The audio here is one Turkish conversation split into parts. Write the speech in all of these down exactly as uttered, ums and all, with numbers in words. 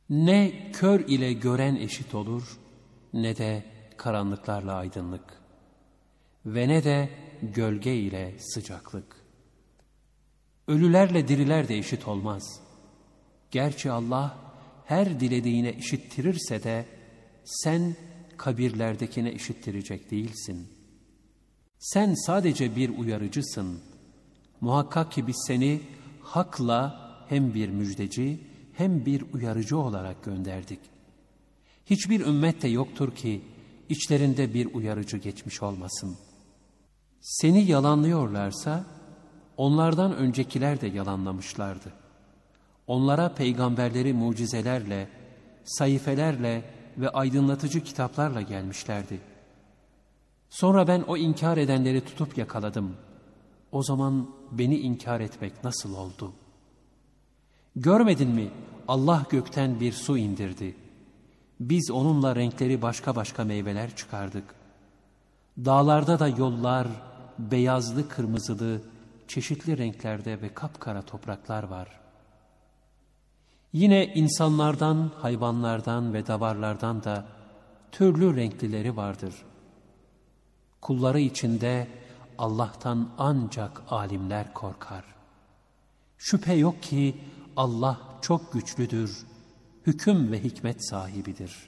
Ne kör ile gören eşit olur, ne de karanlıklarla aydınlık ve ne de gölge ile sıcaklık. Ölülerle diriler de eşit olmaz. Gerçi Allah her dilediğine işittirirse de sen kabirlerdekine işittirecek değilsin. Sen sadece bir uyarıcısın. Muhakkak ki biz seni hakla hem bir müjdeci hem bir uyarıcı olarak gönderdik. Hiçbir ümmet de yoktur ki içlerinde bir uyarıcı geçmiş olmasın. Seni yalanlıyorlarsa onlardan öncekiler de yalanlamışlardı. Onlara peygamberleri mucizelerle, sayfelerle ve aydınlatıcı kitaplarla gelmişlerdi. Sonra ben o inkar edenleri tutup yakaladım. O zaman beni inkar etmek nasıl oldu? Görmedin mi? Allah gökten bir su indirdi. Biz onunla renkleri başka başka meyveler çıkardık. Dağlarda da yollar, beyazlı, kırmızılı, çeşitli renklerde ve kapkara topraklar var. Yine insanlardan, hayvanlardan ve davarlardan da türlü renklileri vardır. Kulları içinde Allah'tan ancak alimler korkar. Şüphe yok ki Allah çok güçlüdür, hüküm ve hikmet sahibidir.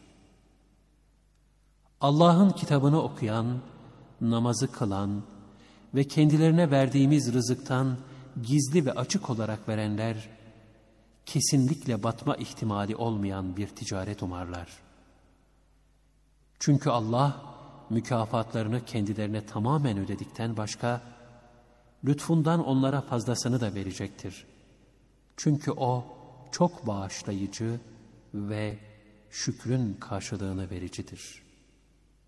Allah'ın kitabını okuyan, namazı kılan ve kendilerine verdiğimiz rızıktan gizli ve açık olarak verenler, kesinlikle batma ihtimali olmayan bir ticaret umarlar. Çünkü Allah mükafatlarını kendilerine tamamen ödedikten başka, lütfundan onlara fazlasını da verecektir. Çünkü O çok bağışlayıcı ve şükrün karşılığını vericidir.